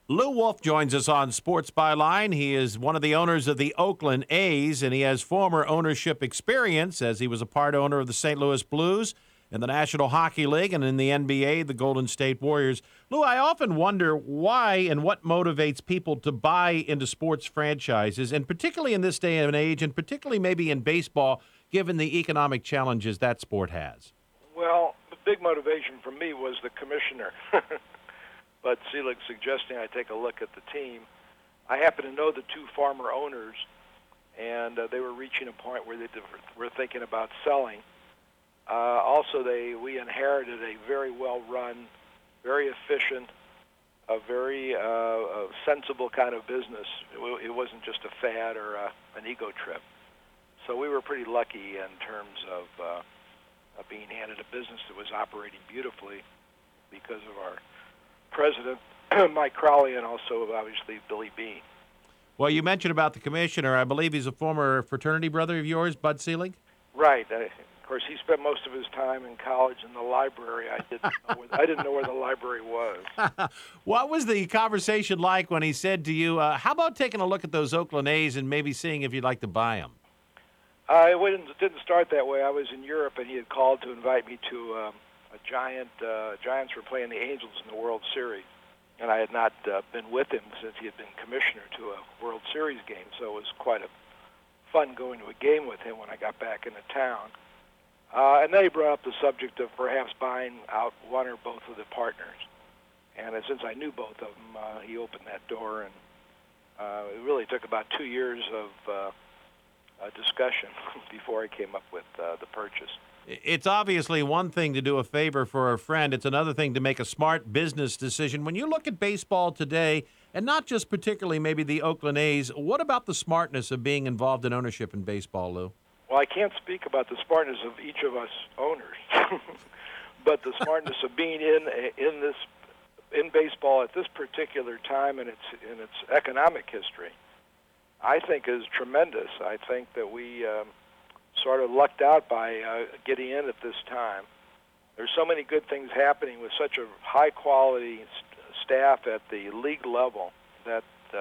Lou Wolf joins us on Sports Byline. He is one of the owners of the Oakland A's, and he has former ownership experience as he was a part owner of the St. Louis Blues in the National Hockey League and in the NBA, the Golden State Warriors. Lou, I often wonder why and what motivates people to buy into sports franchises, and particularly in this day and age, and particularly maybe in baseball, given the economic challenges that sport has. Well, the big motivation for me was the commissioner. Bud Selig suggesting I take a look at the team. I happen to know the two former owners, and they were reaching a point where they were thinking about selling. Also, we inherited a very well-run, very efficient, a very sensible kind of business. It wasn't just a fad or an ego trip. So we were pretty lucky in terms of being handed a business that was operating beautifully because of our president, Mike Crowley, and also, obviously, Billy Beane. Well, you mentioned about the commissioner. I believe he's a former fraternity brother of yours, Bud Selig? Right. Of course, he spent most of his time in college in the library. I didn't know where the library was. What was the conversation like when he said to you, how about taking a look at those Oakland A's and maybe seeing if you'd like to buy them? It didn't start that way. I was in Europe, and he had called to invite me to Giants were playing the Angels in the World Series, and I had not been with him since he had been commissioner to a World Series game, so it was quite fun going to a game with him when I got back into town. And then he brought up the subject of perhaps buying out one or both of the partners. And since I knew both of them, he opened that door, and it really took about 2 years of discussion before I came up with the purchase. It's obviously one thing to do a favor for a friend. It's another thing to make a smart business decision. When you look at baseball today, and not just particularly maybe the Oakland A's, what about the smartness of being involved in ownership in baseball, Lou? Well, I can't speak about the smartness of each of us owners, but the smartness of being in baseball at this particular time in its economic history, I think is tremendous. I think that we sort of lucked out by getting in at this time. There's so many good things happening with such a high-quality staff at the league level that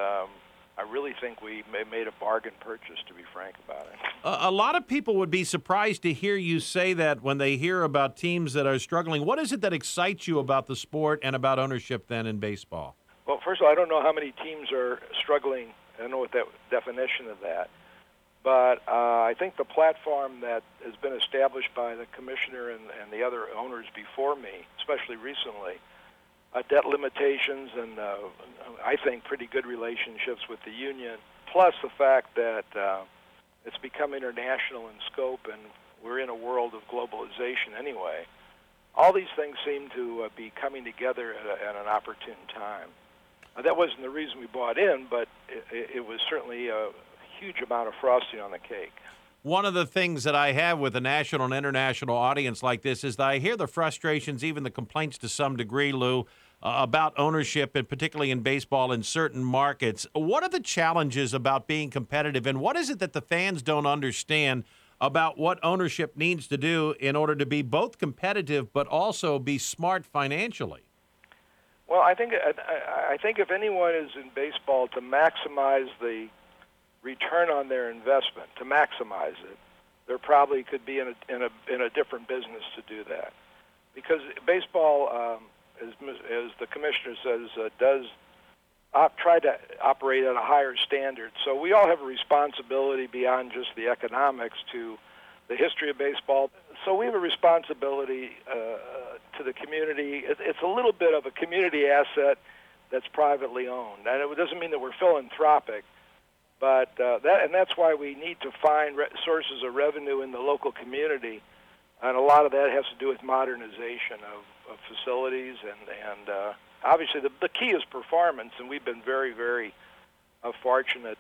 I really think we made a bargain purchase, to be frank about it. A lot of people would be surprised to hear you say that when they hear about teams that are struggling. What is it that excites you about the sport and about ownership then in baseball? Well, first of all, I don't know how many teams are struggling. I don't know what that definition of that. But I think the platform that has been established by the commissioner and the other owners before me, especially recently, debt limitations and I think pretty good relationships with the union, plus the fact that it's become international in scope and we're in a world of globalization anyway. All these things seem to be coming together at an opportune time. That wasn't the reason we bought in, but it was certainly a huge amount of frosting on the cake. One of the things that I have with a national and international audience like this is that I hear the frustrations, even the complaints to some degree, Lou, about ownership, and particularly in baseball in certain markets. What are the challenges about being competitive, and what is it that the fans don't understand about what ownership needs to do in order to be both competitive but also be smart financially? Well, I think if anyone is in baseball to maximize the return on their investment, to maximize it, there probably could be in a different business to do that, because baseball, as the commissioner says, does try to operate at a higher standard. So we all have a responsibility beyond just the economics to the history of baseball. So we have a responsibility to the community. It's a little bit of a community asset that's privately owned, and it doesn't mean that we're philanthropic. But that's why we need to find sources of revenue in the local community, and a lot of that has to do with modernization of facilities, and obviously the key is performance, and we've been very, very fortunate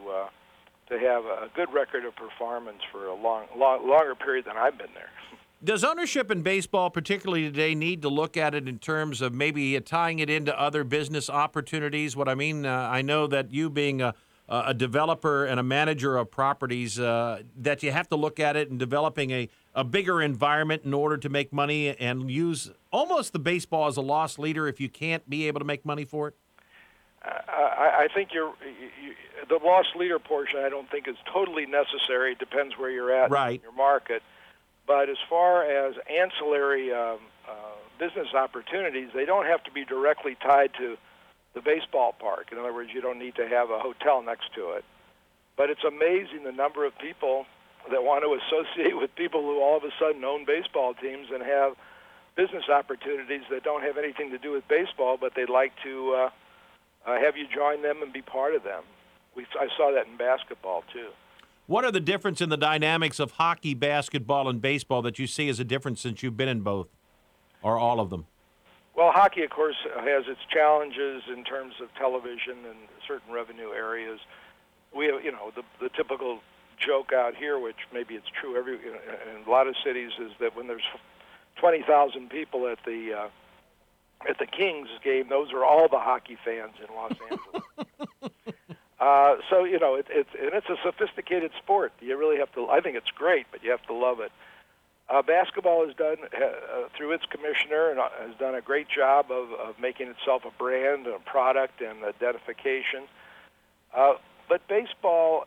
to have a good record of performance for a longer period than I've been there. Does ownership in baseball, particularly today, need to look at it in terms of maybe tying it into other business opportunities? What I mean, I know that you being a developer and a manager of properties, that you have to look at it in developing a bigger environment in order to make money and use almost the baseball as a loss leader if you can't be able to make money for it? I think the loss leader portion. I don't think is totally necessary. It depends where you're at Right. in your market. But as far as ancillary business opportunities, they don't have to be directly tied to the baseball park. In other words, you don't need to have a hotel next to it. But it's amazing the number of people that want to associate with people who all of a sudden own baseball teams and have business opportunities that don't have anything to do with baseball, but they'd like to have you join them and be part of them. I saw that in basketball, too. What are the difference in the dynamics of hockey, basketball, and baseball that you see as a difference since you've been in both, or all of them? Well, hockey, of course, has its challenges in terms of television and certain revenue areas. We have, the typical joke out here, which maybe it's true in a lot of cities, is that when there's 20,000 people at the Kings game, those are all the hockey fans in Los Angeles. So it's a sophisticated sport. You really have to. I think it's great, but you have to love it. Basketball has done through its commissioner and has done a great job of making itself a brand, a product, and identification. But baseball,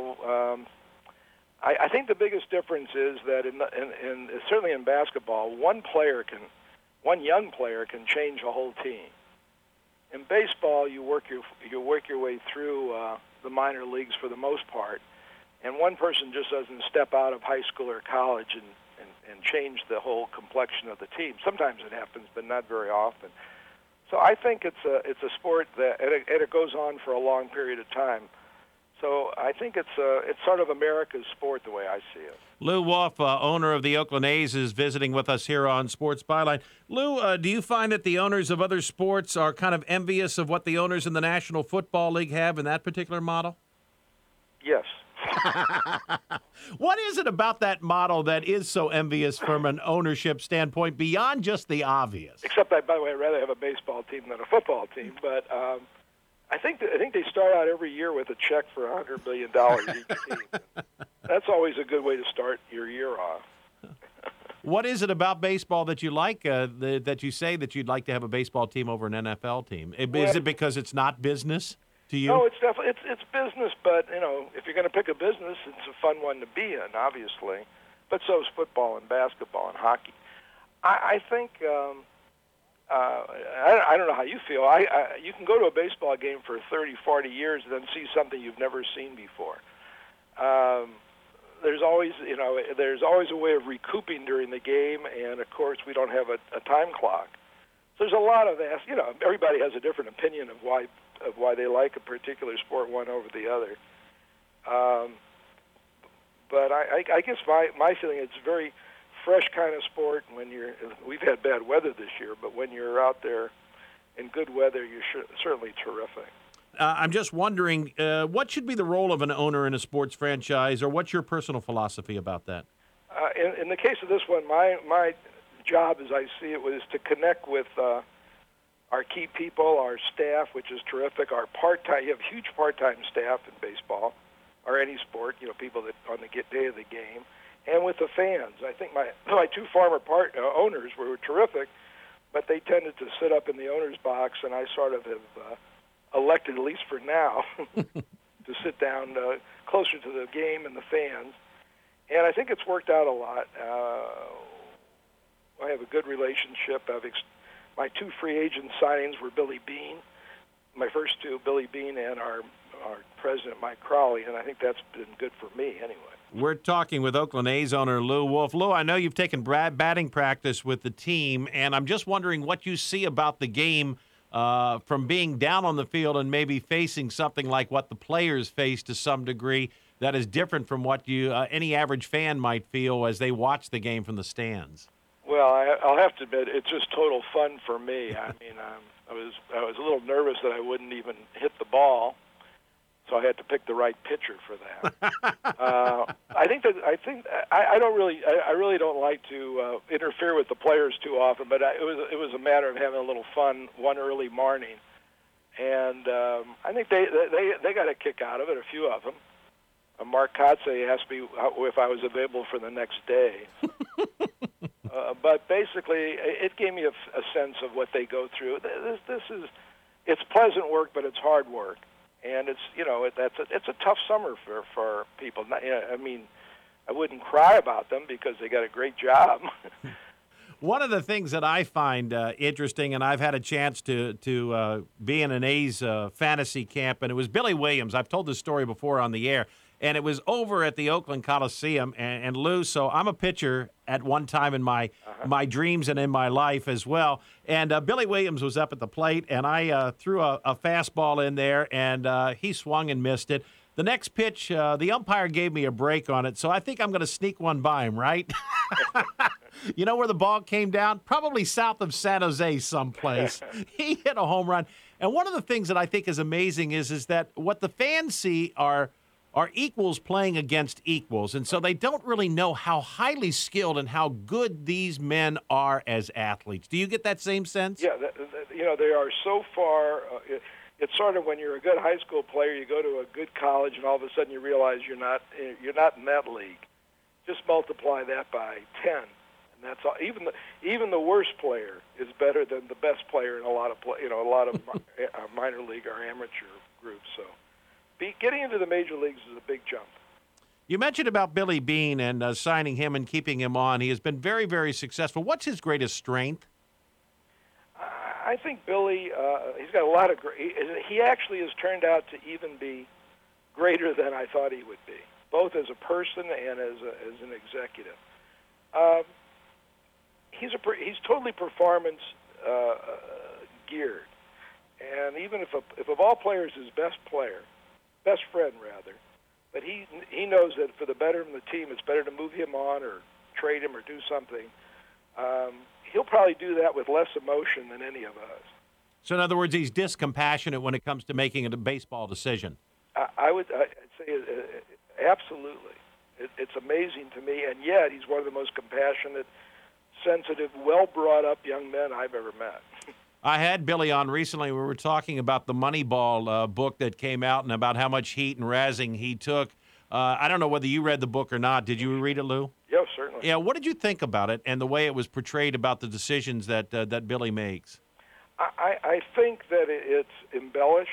I think the biggest difference is that in certainly in basketball, one young player can change a whole team. In baseball, you work your way through the minor leagues for the most part, and one person just doesn't step out of high school or college and change the whole complexion of the team. Sometimes it happens, but not very often. So I think it's a sport that and it goes on for a long period of time. So I think it's sort of America's sport the way I see it. Lew Wolff, owner of the Oakland A's, is visiting with us here on Sports Byline. Lew, do you find that the owners of other sports are kind of envious of what the owners in the National Football League have in that particular model? Yes. What is it about that model that is so envious from an ownership standpoint beyond just the obvious? Except, by the way, I'd rather have a baseball team than a football team. But I think they start out every year with a check for $100 million each team. That's always a good way to start your year off. What is it about baseball that you like, that you say that you'd like to have a baseball team over an NFL team? Is it because it's not business to you? No, it's definitely it's business, but if you're going to pick a business, it's a fun one to be in, obviously. But so is football and basketball and hockey. I think I don't know how you feel. You can go to a baseball game for 30, 40 years and then see something you've never seen before. There's always a way of recouping during the game, and of course we don't have a time clock. So there's a lot of that. Everybody has a different opinion of why they like a particular sport one over the other. But I guess my feeling it's a very fresh kind of sport. We've had bad weather this year, but when you're out there in good weather, you're certainly terrific. I'm just wondering, what should be the role of an owner in a sports franchise, or what's your personal philosophy about that? In the case of this one, my job, as I see it, was to connect with our key people, our staff, which is terrific. Our part-time, you have huge part-time staff in baseball or any sport. People that on the day of the game, and with the fans. I think my two former owners were terrific, but they tended to sit up in the owner's box, and I sort of have elected, at least for now, to sit down closer to the game and the fans. And I think it's worked out a lot. I have a good relationship. My two free agent signings were Billy Beane, my first two, Billy Beane and our president, Mike Crowley, and I think that's been good for me anyway. We're talking with Oakland A's owner Lew Wolff. Lew, I know you've taken batting practice with the team, and I'm just wondering what you see about the game from being down on the field and maybe facing something like what the players face to some degree that is different from what any average fan might feel as they watch the game from the stands. Well, I'll have to admit, it's just total fun for me. I mean, I was a little nervous that I wouldn't even hit the ball, so I had to pick the right pitcher for that. I really don't like to interfere with the players too often, but it was a matter of having a little fun one early morning, and I think they got a kick out of it. A few of them. Mark Kotze asked me if I was available for the next day. But basically, it gave me a sense of what they go through. This is it's pleasant work, but it's hard work, and it's it's a tough summer for people. I mean, I wouldn't cry about them because they got a great job. One of the things that I find interesting, and I've had a chance to be in an A's fantasy camp, and it was Billy Williams. I've told this story before on the air, and it was over at the Oakland Coliseum. And Lou, so I'm a pitcher at one time in my dreams and in my life as well. And Billy Williams was up at the plate, and I threw a fastball in there, and he swung and missed it. The next pitch, the umpire gave me a break on it, so I think I'm going to sneak one by him, right? You know where the ball came down? Probably south of San Jose someplace. He hit a home run. And one of the things that I think is amazing is that what the fans see are equals playing against equals. And so they don't really know how highly skilled and how good these men are as athletes. Do you get that same sense? Yeah, they are so far. It's sort of when you're a good high school player, you go to a good college, and all of a sudden you realize you're not in that league. Just multiply that by 10. And that's all. Even the worst player is better than the best player in a lot of minor league or amateur groups. So, getting into the major leagues is a big jump. You mentioned about Billy Beane and signing him and keeping him on. He has been very, very successful. What's his greatest strength? I think Billy, he's got a lot of great. He actually has turned out to even be greater than I thought he would be, both as a person and as an executive. He's totally performance geared, and even if of all players his best friend rather, but he knows that for the betterment of the team, it's better to move him on or trade him or do something. He'll probably do that with less emotion than any of us. So in other words, he's discompassionate when it comes to making a baseball decision. I'd say absolutely. It's amazing to me, and yet he's one of the most compassionate, sensitive, well-brought-up young men I've ever met. I had Billy on recently. We were talking about the Moneyball book that came out and about how much heat and razzing he took. I don't know whether you read the book or not. Did you read it, Lou? Yeah, certainly. Yeah, what did you think about it and the way it was portrayed about the decisions that Billy makes? I think that it's embellished.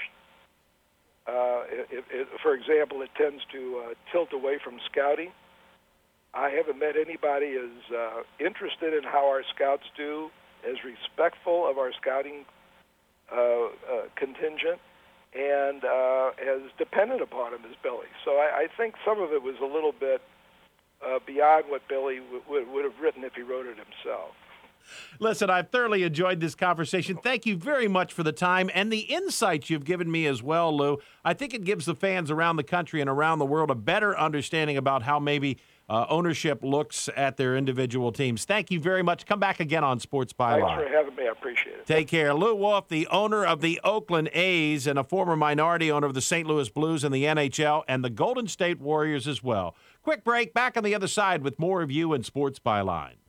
For example, it tends to tilt away from scouting. I haven't met anybody as interested in how our scouts do, as respectful of our scouting contingent, and as dependent upon him as Billy. So I think some of it was a little bit beyond what Billy would have written if he wrote it himself. Listen, I've thoroughly enjoyed this conversation. Thank you very much for the time and the insights you've given me as well, Lou. I think it gives the fans around the country and around the world a better understanding about how maybe ownership looks at their individual teams. Thank you very much. Come back again on Sports Byline. Thanks for having me. I appreciate it. Take care. Lew Wolff, the owner of the Oakland A's and a former minority owner of the St. Louis Blues and the NHL and the Golden State Warriors as well. Quick break. Back on the other side with more of you in Sports Byline.